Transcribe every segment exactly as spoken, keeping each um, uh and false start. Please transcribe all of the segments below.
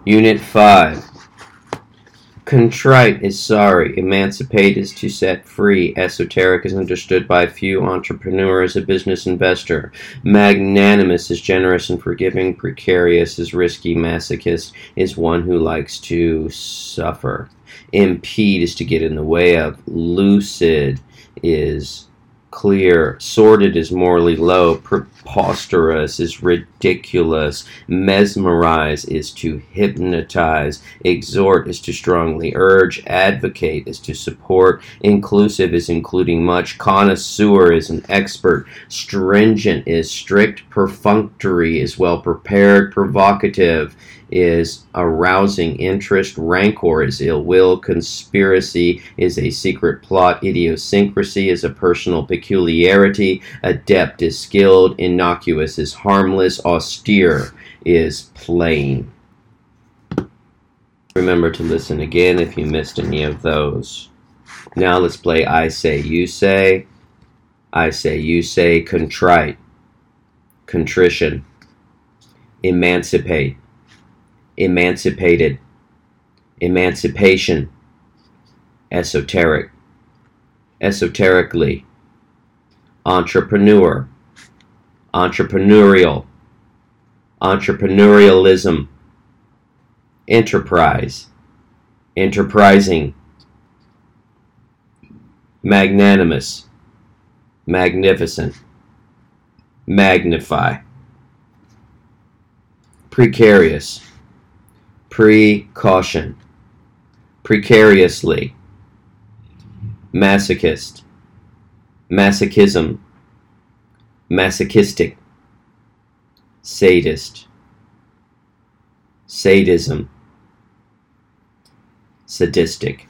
Unit five. Contrite is sorry. Emancipate is to set free. Esoteric is understood by few. Entrepreneur is a business investor. Magnanimous is generous and forgiving. Precarious is risky. Masochist is one who likes to suffer. Impede is to get in the way of. Lucid is clear. Sordid is morally low. Preposterous is ridiculous. Mesmerize is to hypnotize. Exhort is to strongly urge. Advocate is to support. Inclusive is including much. Connoisseur is an expert. Stringent is strict. Perfunctory is well prepared. Provocative is arousing interest. Rancor is ill will. Conspiracy is a secret plot. Idiosyncrasy is a personal peculiarity. Adept is skilled. Innocuous is harmless. Austere is plain. Remember to listen again if you missed any of those. Now let's play I Say, You Say. I Say, You Say. Contrite. Contrition. Emancipate. Emancipated. Emancipation. Esoteric. Esoterically. Entrepreneur. Entrepreneurial. Entrepreneurialism. Enterprise. Enterprising. Magnanimous. Magnificent. Magnify. Precarious. Precaution. Precariously. Masochist. Masochism. Masochistic. Sadist. Sadism. Sadistic.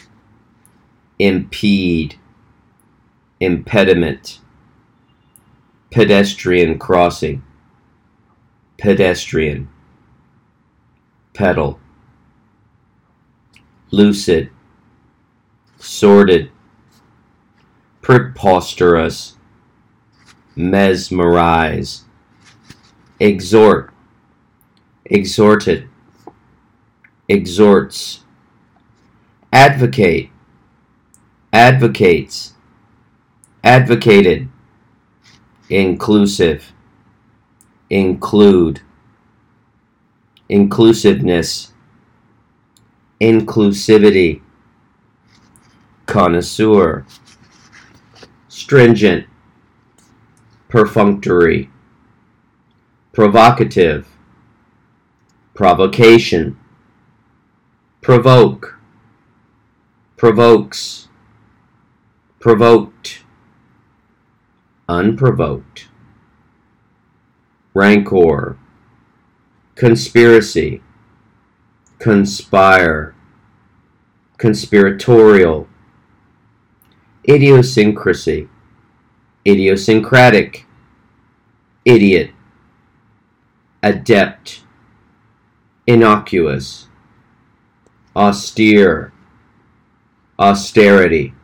Impede. Impediment. Pedestrian crossing. Pedestrian. Pedal. Lucid. Sordid. Preposterous. Mesmerize. Exhort. Exhorted. Exhorts. Advocate. Advocates. Advocated. Inclusive. Include. Inclusiveness. Inclusivity. Connoisseur. Stringent. Perfunctory. Provocative. Provocation. Provoke. Provokes. Provoked. Unprovoked. Rancor. Conspiracy. Conspire. Conspiratorial. Idiosyncrasy. Idiosyncratic. Idiot. Adept. Innocuous. Austere. Austerity.